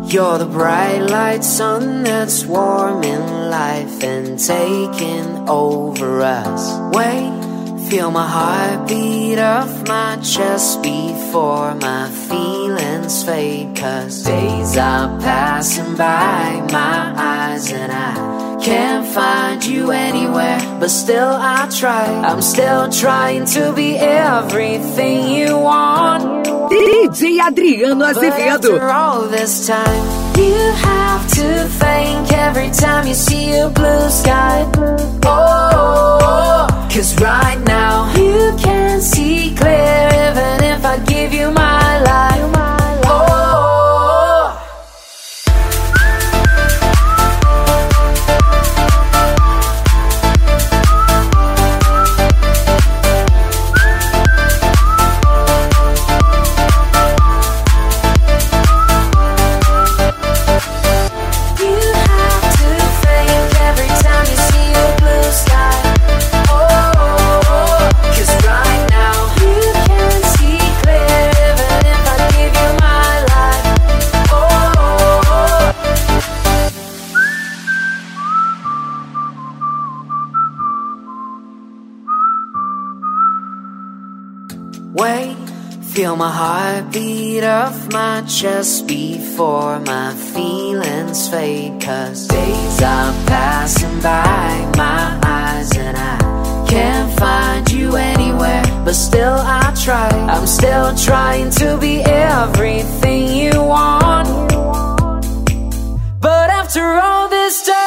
You're the bright light sun that's warming life and taking over us. Wait, feel my heart beat off my chest before my feelings fade. Cause days are passing by my eyes and I can't find you anywhere, but still I try. I'm still trying to be everything you want. DJ Adriano Azevedo. After all this time, you have to thank every time you see a blue sky. Oh, cause right now you can see clear even if I give you my life. Wait, feel my heart beat off my chest before my feelings fade. Cause days are passing by my eyes and I can't find you anywhere, but still I try. I'm still trying to be everything you want. But after all this time,